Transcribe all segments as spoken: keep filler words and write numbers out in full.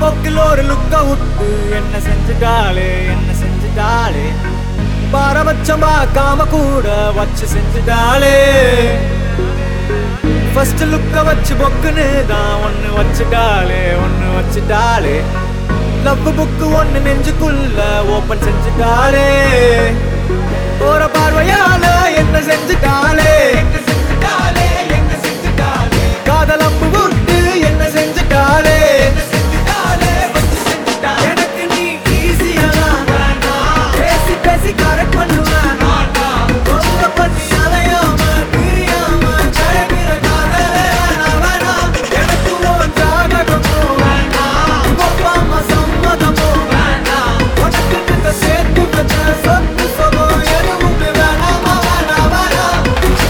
போக்கில் ஒரு லுக்க விட்டு என்ன செஞ்சுட்டாளே என்ன செஞ்சுட்டாளே பாரபட்சம் பார்க்காம கூட வச்சு செஞ்சுட்டாளே ஃபர்ஸ்ட் லுக்க வச்சு பொக்குன்னு தான் ஒன்னு வச்சுட்டாளே ஒன்னு வச்சுட்டாளே லவ் புக்கு ஒன்னு நெஞ்சுக்குள்ள ஓபன் செஞ்சுட்டாளே போற பார்வையால என்ன செஞ்சுட்டாளே காதல் அம்பு விட்டு என்ன செஞ்சுட்டாளே எனக்கு நீ ஈஸியா பேசி பேசி கரெக்ட் பண்ணுவேன் ரொம்ப பண்ணி அலையாம பிரியாம ஜெயகிற காதலே வேணாம் எனக்கு உன் ஜாதகமோ வேண்டாம் ஒப்பாம சம்மதமோ வேண்டாம் உனக்கு கிட்ட சேர்த்து வச்ச சொத்து சொகோ எதுவுமே வேணாமா வேணாம் வேணாம்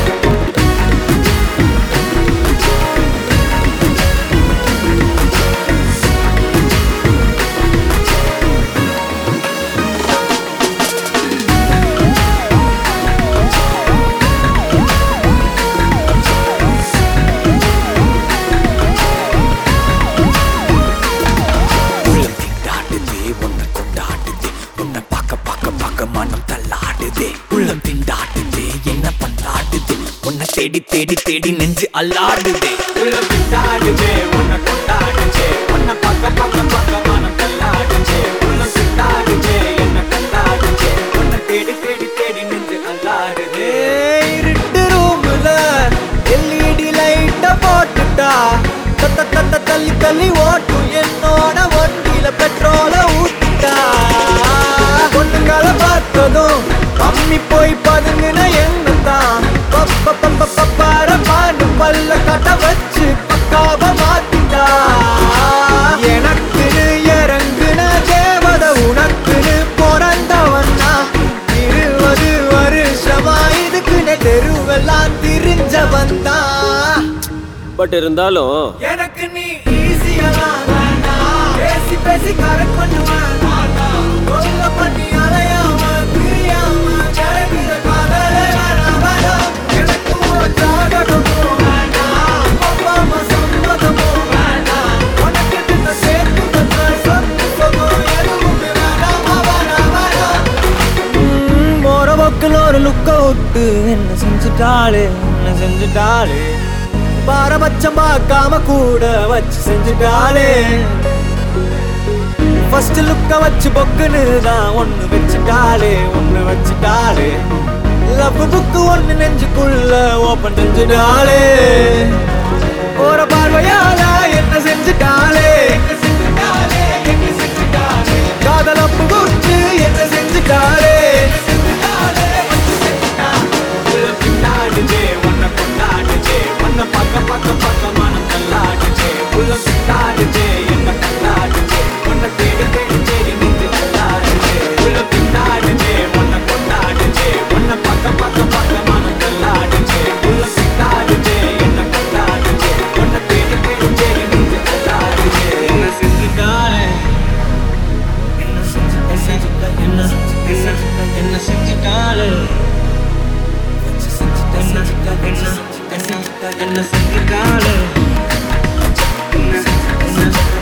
தேடி தேடி தேடி நெஞ்சு அல்லாடுதே உள்ளம் திண்டாடுதே உன்னை கொண்டாடுதே உன்னை பக்க பக்க பக்க மனம் தள்ளாடுதே உள்ளம் திண்டாடுதே என்ன கொண்டாடுதே உன்னை தேடி தேடி தேடி நெஞ்சு அல்லாடுதே இருட்டு ரூம்ல எல்இடி லைட்ட போட்டுட்டா தத்த தத்த தள்ளி தள்ளி ஓட்டும் என்னோட வண்டியில பெட்ரோல ஊத்திட்டா பொண்ணுங்களை பார்த்ததும் அம்மி போய் பதுங்கின என்னதான் பப்ப பப்ப பப்பார பாண்டு பல்ல கட்ட வச்சு பக்காவ மாத்திட்டா எனக்குன்னு இறங்குன தேவத உனக்குன்னு பிறந்தவன்னா இருபது வருஷமா இதுக்குன்னு தெருவெல்லாம் திரிஞ்ச வந்தா பட் இருந்தாலும் எனக்கு நீ ஈஸியா பேசி பேசி கரெக்ட் பண்ணுவேன் கொல்ல பண்ணி அலையாம பிரியாம ஜெயகிற காதலே வேணாம் வேணாம் எனக்கு உன் ஜாதகமோ வேண்டாம் ஒப்பாம சம்மதமோ வேண்டாம் உனக்கு கிட்ட சேர்த்து வச்ச சொத்து சொகோ எதுவுமே வேணாமா வேணாம் வேணாம் போற போக்கில் ஒரு லுக்க விட்டு என்ன செஞ்சுட்டாளே என்ன செஞ்சுட்டாளே பாரபட்சம் பார்க்காம கூட வச்சு செஞ்சுட்டாளே ஃபர்ஸ்ட் லுக்க வச்சு பொக்குன்னு தான் ஒன்னு வச்சுட்டாளே ஒன்னு வச்சுட்டாளே லவ் புக்கு ஒன்னு நெஞ்சுக்குள்ள ஓபன் செஞ்சுட்டாளே போற பார்வையால என்ன செஞ்சுட்டாளே காதல் அம்பு விட்டு என்ன செஞ்சுட்டாளே திண்டாடுதே உன்னை கொண்டாடுதே உன்னை பக்க பக்க பக்க மனம் தள்ளாடுதே உள்ளம் திண்டாடுதே என்ன கொண்டாடுதே உன்னை தேடி தேடி தேடி நின்று தள்ளாடுதே உள்ளம் திண்டாடுதே உன்னை கொண்டாடுதே உன்னை பக்க பக்க பக்க மனம் தள்ளாடுதே உள்ளம் திண்டாடுதே என்ன கொண்டாடுதே உன்னை தேடி தேடி தேடி நின்று தள்ளாடுதே என்ன செஞ்சுட்டாளே என்ன செஞ்சுட்டா என்ன செஞ்சுட்டா என்ன செஞ்சுட்டாளே என்ன செஞ்சுட்டாளே என்ன செஞ்சுட்டாளே என்ன